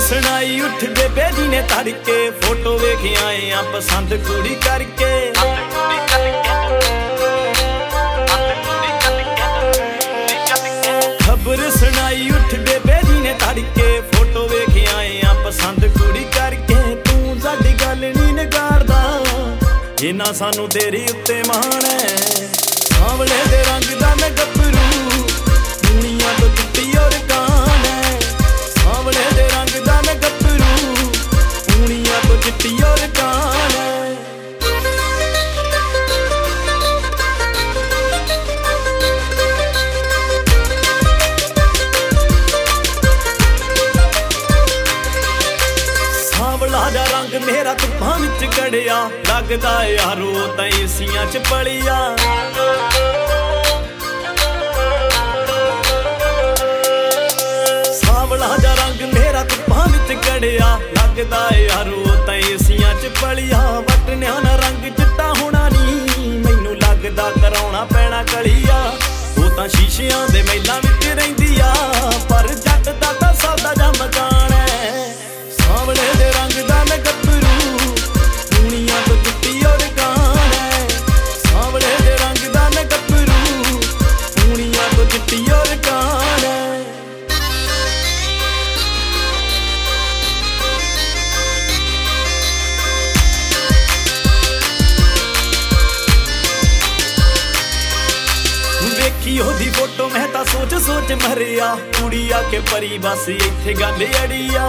ਸੁਣਾਈ ਉੱਠ ਬੇਬੇ ਜੀ ਨੇ ਤੜਕੇ फोटो वेख आए आ पसंद कुड़ी करके खबर सुनाई उठ बेबे जी ने तड़के फोटो वेख आए आ पसंद कुड़ी करके तू साडी गल नहीं नगारदा इन्ना सानू तेरी उत्ते मान है सांवले दे रंग दा मैं गभरू दुनिया तो चिट्टी और कान है सांवले दे रंग दा मैं गभरू दुनिया तो चिट्टी और कान है दा रंग मेरा धुप्पां विच कड़िया लगदा यारो तां एसियां च पलिया सावला दा रंग मेरा धुप्पां विच कड़िया लगदा यारो तां एसियां च पलिया वटनिया ना रंग चिट्टा होना नी मैनू लगदा कराउणा पैना कलिया ओ तां शीशियां दे मैलां विच रहिंदी आ पर जट दा तां सादा जा मकान है सांवले दे रंग दा मैं गभरू दुनिया तो चिट्टी और कान है सांवले दे रंग दा मैं गभरू दुनिया तो चिट्टी और कान है वेखी ओदी फोटो मैं तां सोच सोच मरिया कुड़ी आके परी बस इत्थे गल अड़िया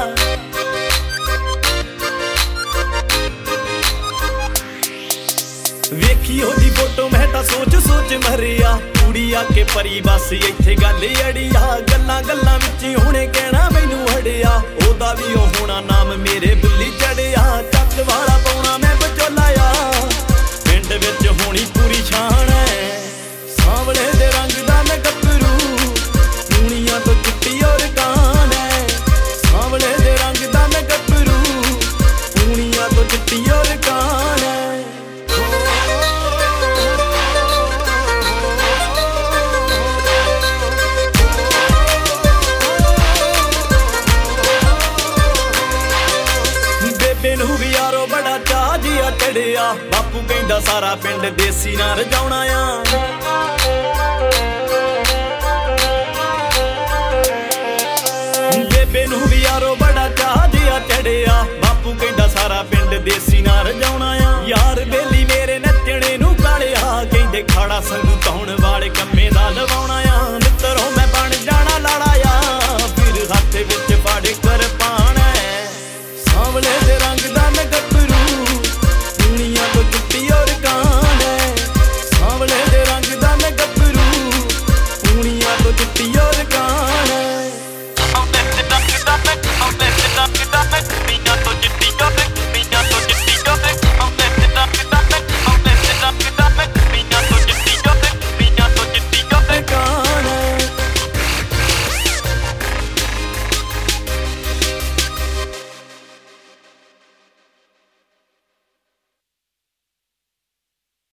वेखी ओदी फोटो मैं तां सोच सोच मरिया कुड़ी आके परी बस इत्थे गल अड़िया गल्लां गल्लां विच हुणे कहना मैनू हड़िया ओदा भी ओ होना नाम मेरे बुल्ली चढ़िया चक वाला पाउणा मैं बचोलाया पिंड विच होनी पूरी शान है सांवले दे रंग दा मैं गभरू दुनिया तो चिट्टी और कान है सांवले दे रंग दा मैं गभरू दुनिया तो चिट्टी और कान है यारो बड़ा चाह जिया चढ़िया बापू कहंदा सारा पिंड देसी ना रजाउणा आ बेबे नू भी यारो बड़ा चाह जिया चढ़िया